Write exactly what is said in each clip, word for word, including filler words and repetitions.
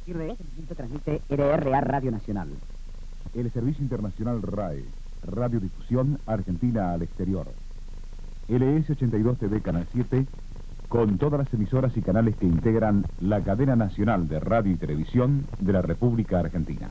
partir de este momento transmite R R A Radio Nacional. El Servicio Internacional R A E, Radiodifusión Argentina al Exterior. L S ochenta y dos T V Canal siete, con todas las emisoras y canales que integran la cadena nacional de radio y televisión de la República Argentina.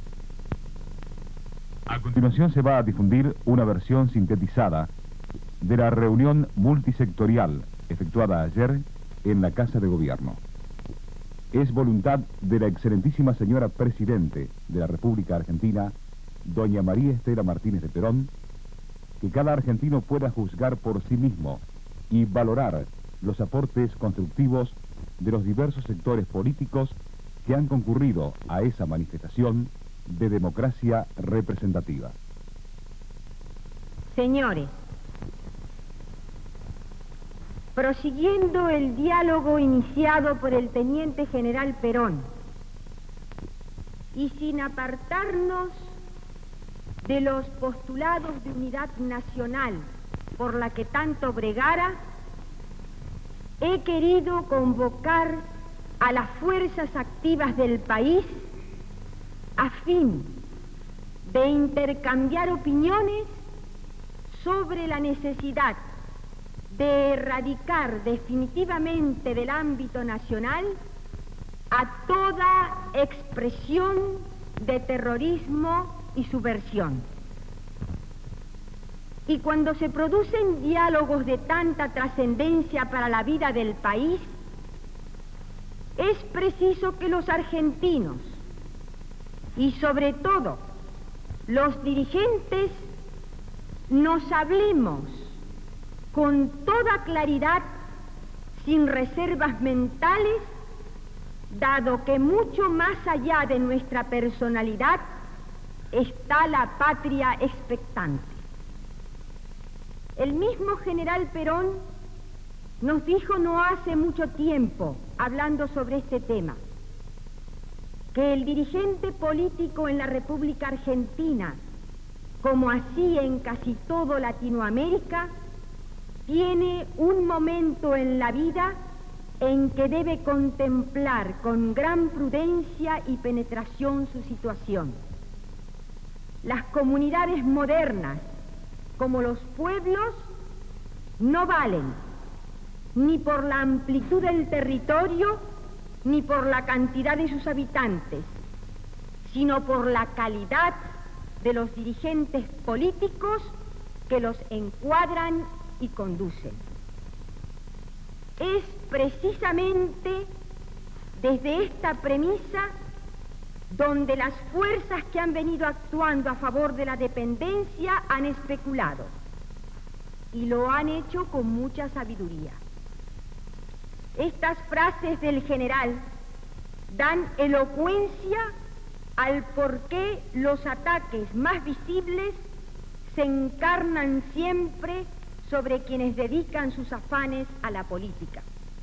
A continuación se va a difundir una versión sintetizada de la reunión multisectorial efectuada ayer en la Casa de Gobierno. Es voluntad de la excelentísima señora Presidente de la República Argentina, doña María Estela Martínez de Perón, que cada argentino pueda juzgar por sí mismo y valorar los aportes constructivos de los diversos sectores políticos que han concurrido a esa manifestación de democracia representativa. Señores, prosiguiendo el diálogo iniciado por el Teniente General Perón y sin apartarnos de los postulados de unidad nacional por la que tanto bregara, he querido convocar a las fuerzas activas del país a fin de intercambiar opiniones sobre la necesidad de erradicar definitivamente del ámbito nacional a toda expresión de terrorismo y subversión. Y cuando se producen diálogos de tanta trascendencia para la vida del país, es preciso que los argentinos y sobre todo los dirigentes nos hablemos con toda claridad, sin reservas mentales, dado que mucho más allá de nuestra personalidad está la patria expectante. El mismo general Perón nos dijo no hace mucho tiempo, hablando sobre este tema, que el dirigente político en la República Argentina, como así en casi todo Latinoamérica, tiene un momento en la vida en que debe contemplar con gran prudencia y penetración su situación. Las comunidades modernas, como los pueblos, no valen ni por la amplitud del territorio ni por la cantidad de sus habitantes, sino por la calidad de los dirigentes políticos que los encuadran y conducen. Es precisamente desde esta premisa donde las fuerzas que han venido actuando a favor de la dependencia han especulado, y lo han hecho con mucha sabiduría. Estas frases del general dan elocuencia al por qué los ataques más visibles se encarnan siempre sobre quienes dedican sus afanes a la política.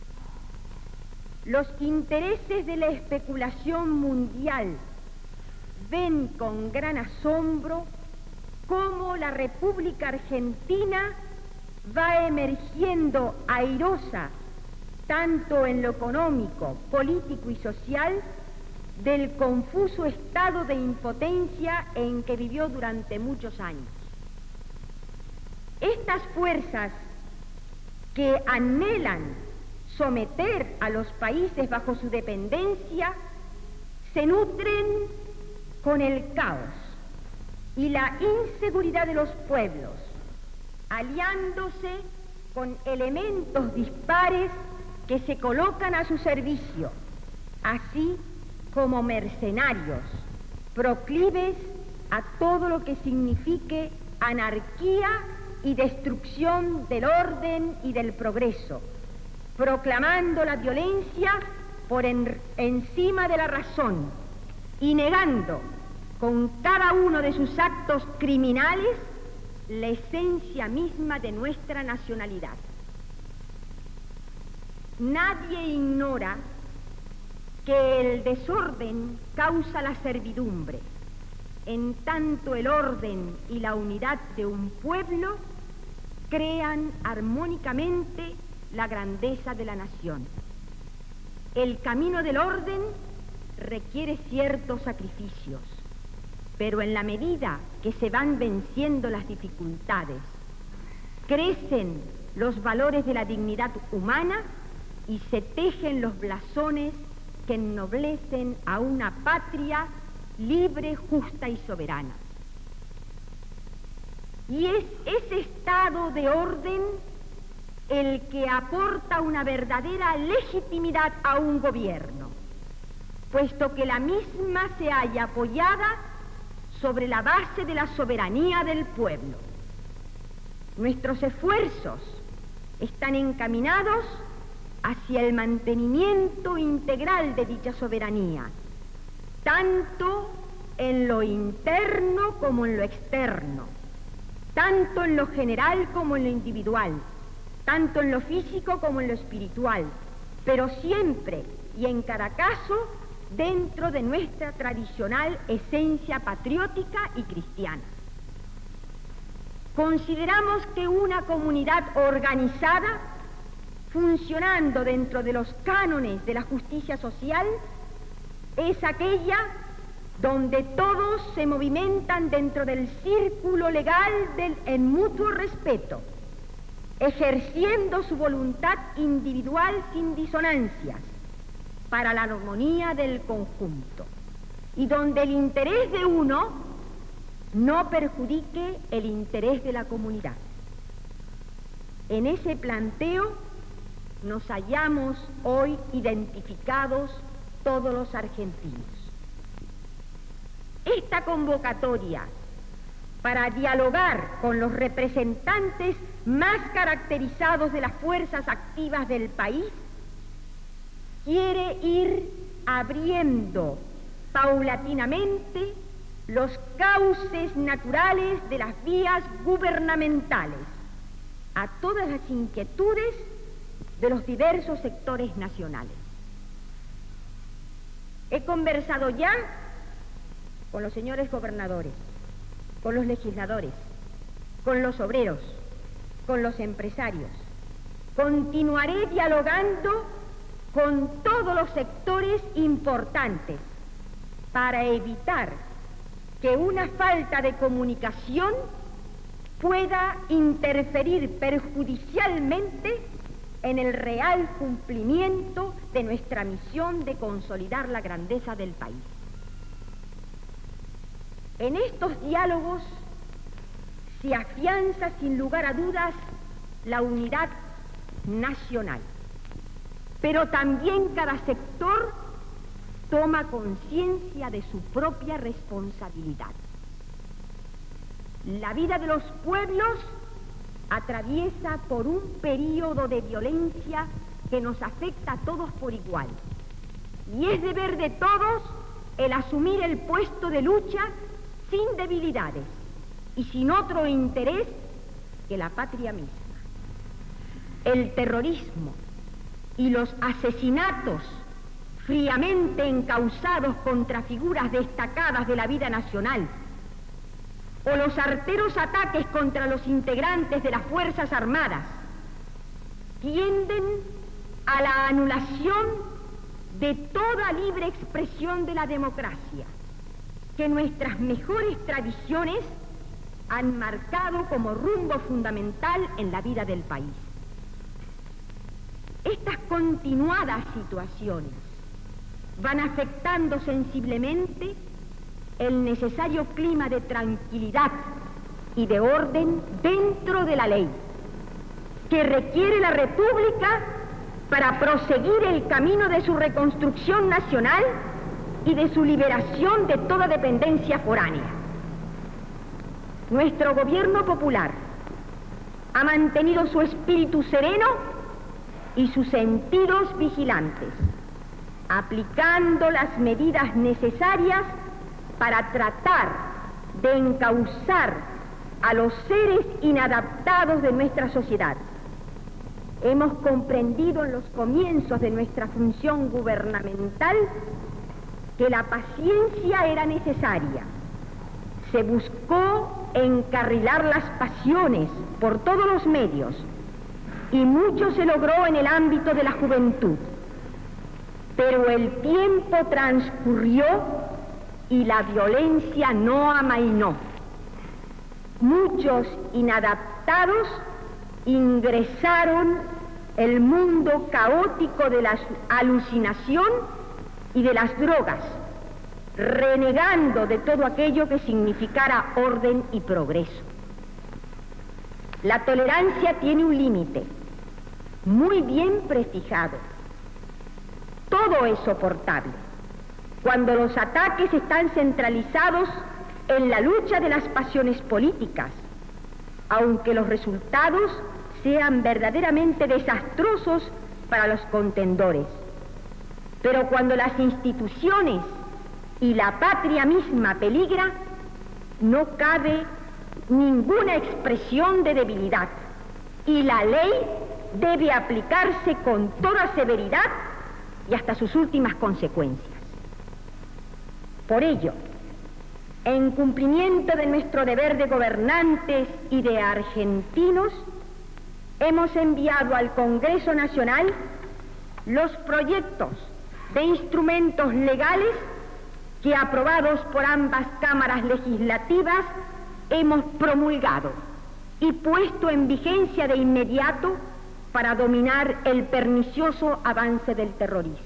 Los intereses de la especulación mundial ven con gran asombro cómo la República Argentina va emergiendo airosa, tanto en lo económico, político y social, del confuso estado de impotencia en que vivió durante muchos años. Estas fuerzas que anhelan someter a los países bajo su dependencia se nutren con el caos y la inseguridad de los pueblos, aliándose con elementos dispares que se colocan a su servicio, así como mercenarios, proclives a todo lo que signifique anarquía y destrucción del orden y del progreso, proclamando la violencia por en, encima de la razón y negando con cada uno de sus actos criminales la esencia misma de nuestra nacionalidad. Nadie ignora que el desorden causa la servidumbre, en tanto el orden y la unidad de un pueblo crean armónicamente la grandeza de la nación. El camino del orden requiere ciertos sacrificios, pero en la medida que se van venciendo las dificultades, crecen los valores de la dignidad humana y se tejen los blasones que ennoblecen a una patria libre, justa y soberana. Y es ese estado de orden el que aporta una verdadera legitimidad a un gobierno, puesto que la misma se halla apoyada sobre la base de la soberanía del pueblo. Nuestros esfuerzos están encaminados hacia el mantenimiento integral de dicha soberanía, tanto en lo interno como en lo externo, tanto en lo general como en lo individual, tanto en lo físico como en lo espiritual, pero siempre y en cada caso dentro de nuestra tradicional esencia patriótica y cristiana. Consideramos que una comunidad organizada, funcionando dentro de los cánones de la justicia social, es aquella donde todos se movimentan dentro del círculo legal del en mutuo respeto, ejerciendo su voluntad individual sin disonancias para la armonía del conjunto, y donde el interés de uno no perjudique el interés de la comunidad. En ese planteo nos hallamos hoy identificados todos los argentinos. Esta convocatoria para dialogar con los representantes más caracterizados de las fuerzas activas del país quiere ir abriendo paulatinamente los cauces naturales de las vías gubernamentales a todas las inquietudes de los diversos sectores nacionales. He conversado ya con los señores gobernadores, con los legisladores, con los obreros, con los empresarios. Continuaré dialogando con todos los sectores importantes para evitar que una falta de comunicación pueda interferir perjudicialmente en el real cumplimiento de nuestra misión de consolidar la grandeza del país. En estos diálogos se afianza sin lugar a dudas la unidad nacional, pero también cada sector toma conciencia de su propia responsabilidad. La vida de los pueblos atraviesa por un período de violencia que nos afecta a todos por igual, y es deber de todos el asumir el puesto de lucha sin debilidades y sin otro interés que la patria misma. El terrorismo y los asesinatos fríamente encausados contra figuras destacadas de la vida nacional, o los arteros ataques contra los integrantes de las Fuerzas Armadas, tienden a la anulación de toda libre expresión de la democracia, que nuestras mejores tradiciones han marcado como rumbo fundamental en la vida del país. Estas continuadas situaciones van afectando sensiblemente el necesario clima de tranquilidad y de orden dentro de la ley que requiere la República para proseguir el camino de su reconstrucción nacional y de su liberación de toda dependencia foránea. Nuestro gobierno popular ha mantenido su espíritu sereno y sus sentidos vigilantes, aplicando las medidas necesarias para tratar de encauzar a los seres inadaptados de nuestra sociedad. Hemos comprendido en los comienzos de nuestra función gubernamental que la paciencia era necesaria. Se buscó encarrilar las pasiones por todos los medios y mucho se logró en el ámbito de la juventud. Pero el tiempo transcurrió y la violencia no amainó. Muchos inadaptados ingresaron el mundo caótico de la alucinación y de las drogas, renegando de todo aquello que significara orden y progreso. La tolerancia tiene un límite, muy bien prefijado. Todo es soportable cuando los ataques están centralizados en la lucha de las pasiones políticas, aunque los resultados sean verdaderamente desastrosos para los contendores. Pero cuando las instituciones y la patria misma peligra, no cabe ninguna expresión de debilidad y la ley debe aplicarse con toda severidad y hasta sus últimas consecuencias. Por ello, en cumplimiento de nuestro deber de gobernantes y de argentinos, hemos enviado al Congreso Nacional los proyectos de instrumentos legales que, aprobados por ambas cámaras legislativas, hemos promulgado y puesto en vigencia de inmediato para dominar el pernicioso avance del terrorismo.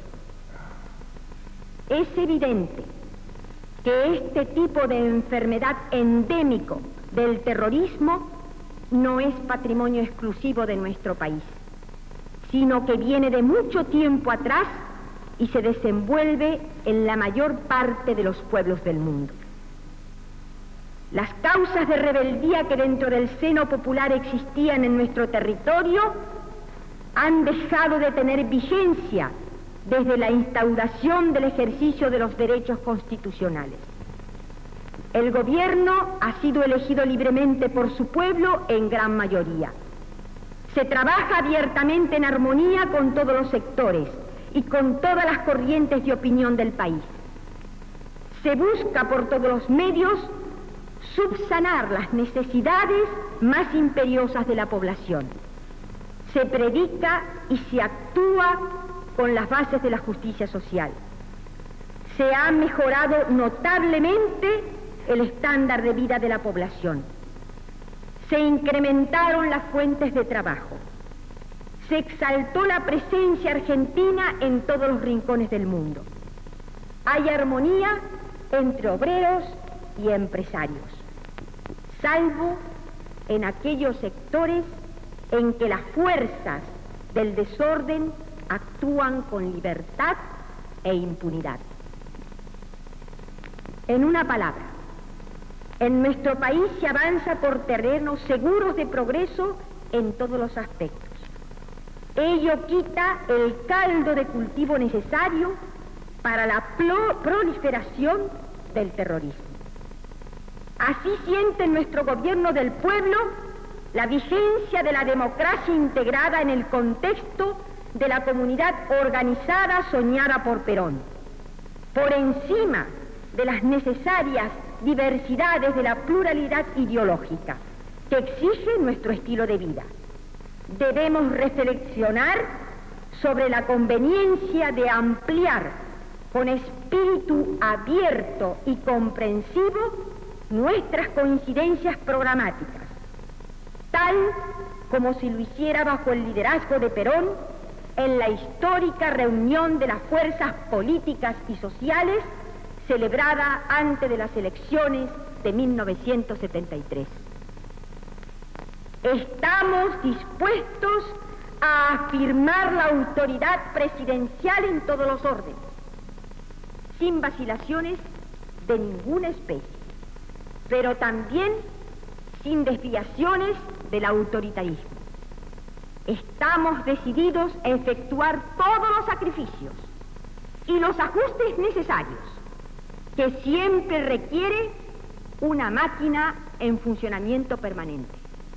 Es evidente que este tipo de enfermedad endémico del terrorismo no es patrimonio exclusivo de nuestro país, sino que viene de mucho tiempo atrás y se desenvuelve en la mayor parte de los pueblos del mundo. Las causas de rebeldía que dentro del seno popular existían en nuestro territorio han dejado de tener vigencia desde la instauración del ejercicio de los derechos constitucionales. El gobierno ha sido elegido libremente por su pueblo en gran mayoría. Se trabaja abiertamente en armonía con todos los sectores y con todas las corrientes de opinión del país. Se busca por todos los medios subsanar las necesidades más imperiosas de la población. Se predica y se actúa con las bases de la justicia social. Se ha mejorado notablemente el estándar de vida de la población. Se incrementaron las fuentes de trabajo. Se exaltó la presencia argentina en todos los rincones del mundo. Hay armonía entre obreros y empresarios, salvo en aquellos sectores en que las fuerzas del desorden actúan con libertad e impunidad. En una palabra, en nuestro país se avanza por terrenos seguros de progreso en todos los aspectos. Ello quita el caldo de cultivo necesario para la proliferación del terrorismo. Así siente nuestro gobierno del pueblo la vigencia de la democracia integrada en el contexto de la comunidad organizada soñada por Perón, por encima de las necesarias diversidades de la pluralidad ideológica que exige nuestro estilo de vida. Debemos reflexionar sobre la conveniencia de ampliar con espíritu abierto y comprensivo nuestras coincidencias programáticas, tal como si lo hiciera bajo el liderazgo de Perón en la histórica reunión de las fuerzas políticas y sociales celebrada antes de las elecciones de mil novecientos setenta y tres. Estamos dispuestos a afirmar la autoridad presidencial en todos los órdenes, sin vacilaciones de ninguna especie, pero también sin desviaciones del autoritarismo. Estamos decididos a efectuar todos los sacrificios y los ajustes necesarios que siempre requiere una máquina en funcionamiento permanente.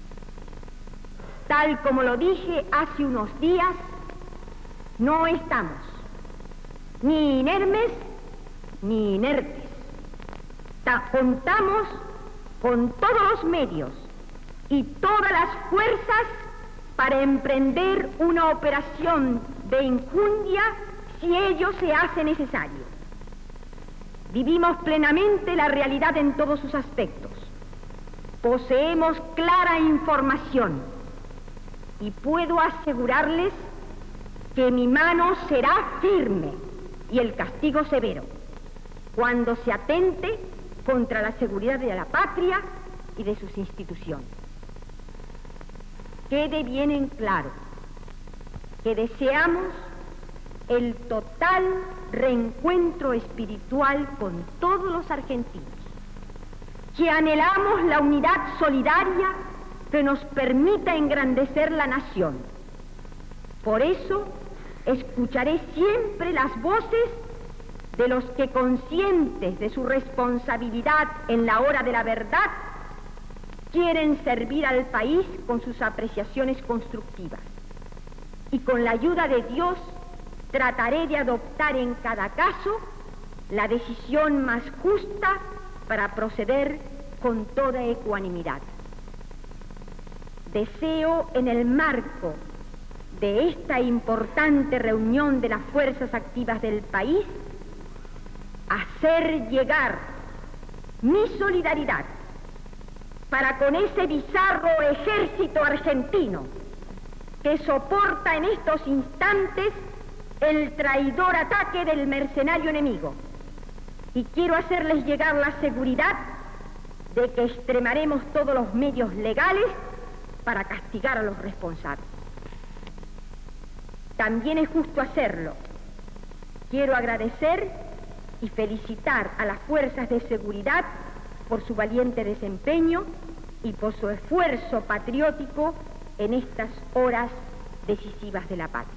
Tal como lo dije hace unos días, no estamos ni inermes ni inertes. Ta- contamos con todos los medios y todas las fuerzas para emprender una operación de enjundia si ello se hace necesario. Vivimos plenamente la realidad en todos sus aspectos. Poseemos clara información y puedo asegurarles que mi mano será firme y el castigo severo cuando se atente contra la seguridad de la patria y de sus instituciones. Quede bien en claro que deseamos el total reencuentro espiritual con todos los argentinos, que anhelamos la unidad solidaria que nos permita engrandecer la nación. Por eso, escucharé siempre las voces de los que, conscientes de su responsabilidad en la hora de la verdad, quieren servir al país con sus apreciaciones constructivas. Y con la ayuda de Dios, trataré de adoptar en cada caso la decisión más justa para proceder con toda ecuanimidad. Deseo, en el marco de esta importante reunión de las fuerzas activas del país, hacer llegar mi solidaridad para con ese bizarro ejército argentino que soporta en estos instantes el traidor ataque del mercenario enemigo. Y quiero hacerles llegar la seguridad de que extremaremos todos los medios legales para castigar a los responsables. También es justo hacerlo. Quiero agradecer y felicitar a las fuerzas de seguridad por su valiente desempeño y por su esfuerzo patriótico en estas horas decisivas de la patria.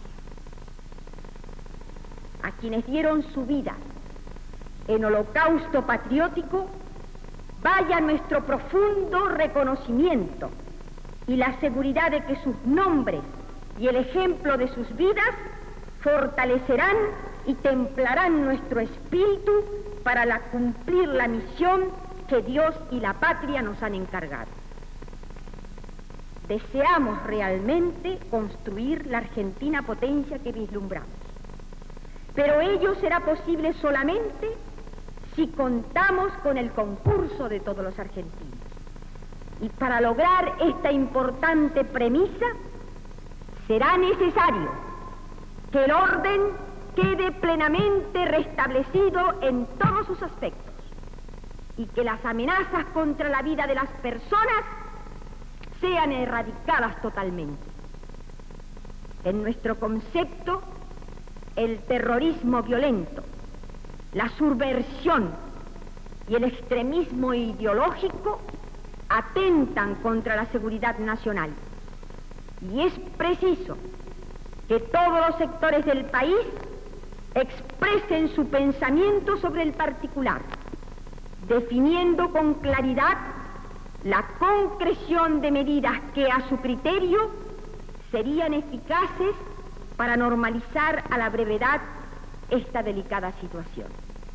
A quienes dieron su vida en holocausto patriótico, vaya nuestro profundo reconocimiento y la seguridad de que sus nombres y el ejemplo de sus vidas fortalecerán y templarán nuestro espíritu para la, cumplir la misión que Dios y la patria nos han encargado. Deseamos realmente construir la Argentina potencia que vislumbramos, pero ello será posible solamente si contamos con el concurso de todos los argentinos. Y para lograr esta importante premisa, será necesario que el orden quede plenamente restablecido en todos sus aspectos y que las amenazas contra la vida de las personas sean erradicadas totalmente. En nuestro concepto, el terrorismo violento, la subversión y el extremismo ideológico atentan contra la seguridad nacional. Y es preciso que todos los sectores del país expresen su pensamiento sobre el particular, definiendo con claridad la concreción de medidas que a su criterio serían eficaces para normalizar a la brevedad esta delicada situación.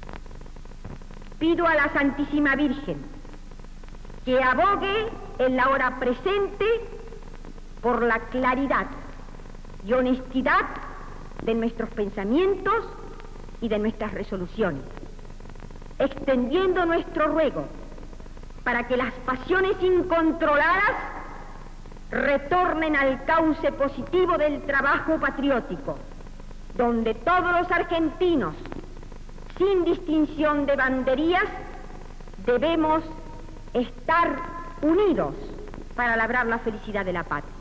Pido a la Santísima Virgen que abogue en la hora presente por la claridad y honestidad de nuestros pensamientos y de nuestras resoluciones, extendiendo nuestro ruego para que las pasiones incontroladas retornen al cauce positivo del trabajo patriótico, donde todos los argentinos, sin distinción de banderías, debemos estar unidos para labrar la felicidad de la patria.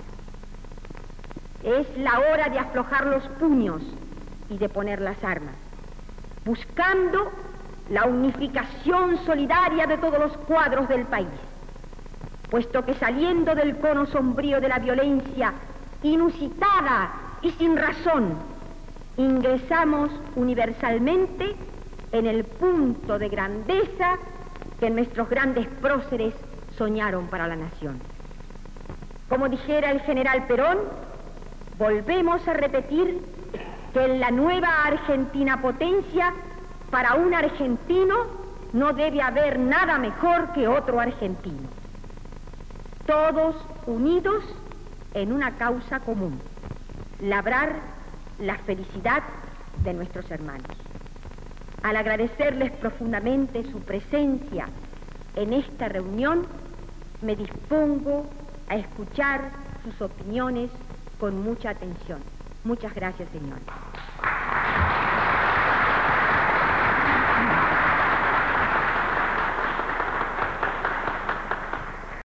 Es la hora de aflojar los puños y de poner las armas, buscando la unificación solidaria de todos los cuadros del país, puesto que saliendo del cono sombrío de la violencia inusitada y sin razón, ingresamos universalmente en el punto de grandeza que nuestros grandes próceres soñaron para la nación. Como dijera el general Perón, volvemos a repetir que en la nueva Argentina potencia, para un argentino no debe haber nada mejor que otro argentino. Todos unidos en una causa común, labrar la felicidad de nuestros hermanos. Al agradecerles profundamente su presencia en esta reunión, me dispongo a escuchar sus opiniones con mucha atención. Muchas gracias, señor.